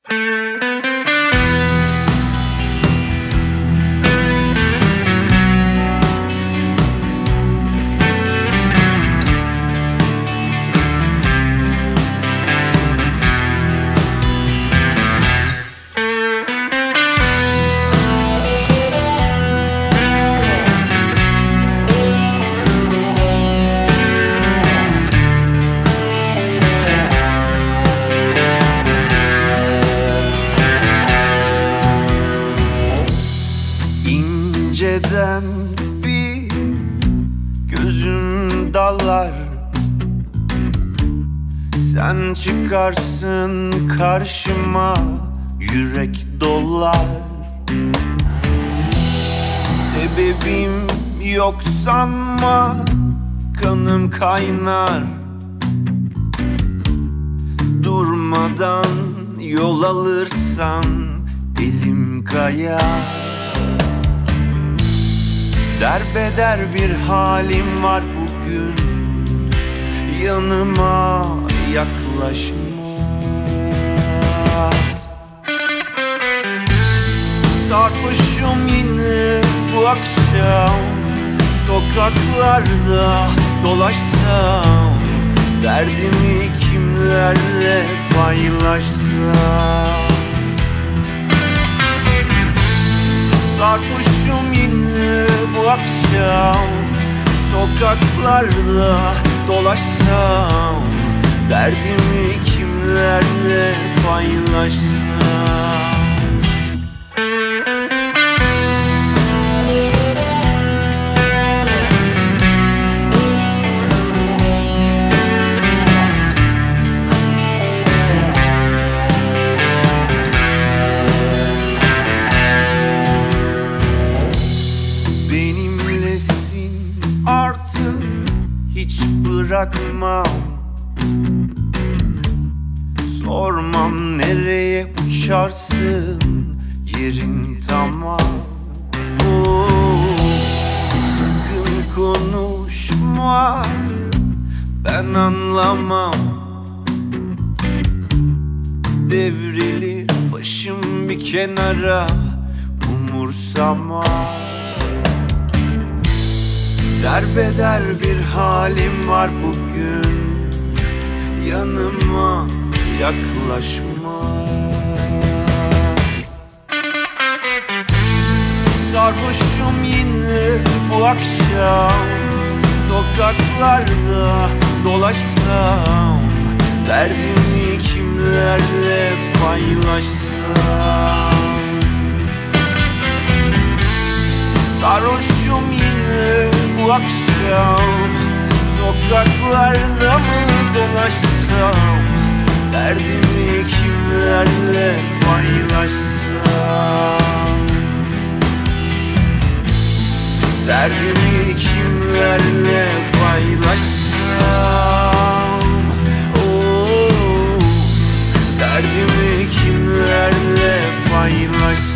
İnceden bir gözüm dalar, sen çıkarsın karşıma, yürek dolar. Sebebim yok sanma, kanım kaynar. Durmadan yol alırsan elim kayar. Derbeder bir halim var bugün, yanıma yaklaşma. Sarhoşum yine bu akşam, sokaklarda dolaşsam, derdimi kimlerle paylaşsam. Sarhoşum yine bu akşam, sokaklarda dolaşsam, derdimi kimlerle paylaşsam. Benimlesin artık, hiç bırakmam. Sormam nereye uçarsın, yerin tamam. Sakın konuşma, ben anlamam. Devrilir başım bir kenara, umursama. Derbeder bir halim var bugün, yanıma yaklaşma. Sarhoşum yine bu akşam, sokaklarda dolaşsam, derdimi kimlerle paylaşsam. Sarhoşum yine bu akşam, sokaklarda mı dolaşsam, derdimi kimlerle paylaşsam. Derdimi kimlerle paylaşsam. Derdimi kimlerle paylaşsam.